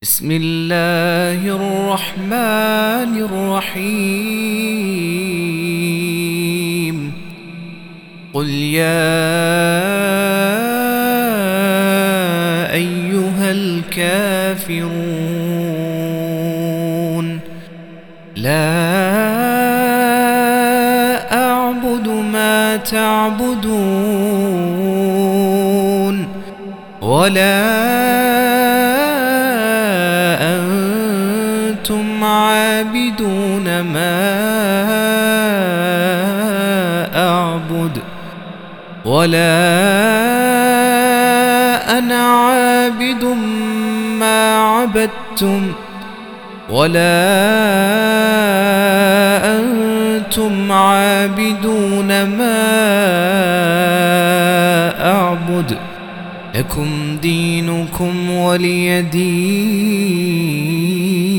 بسم الله الرحمن الرحيم. قل يا أيها الكافرون لا أعبد ما تعبدون ولا أنتم عابدون ما أعبد ولا أنا عابد ما عبدتم ولا أنتم عابدون ما أعبد لكم دينكم ولي دين.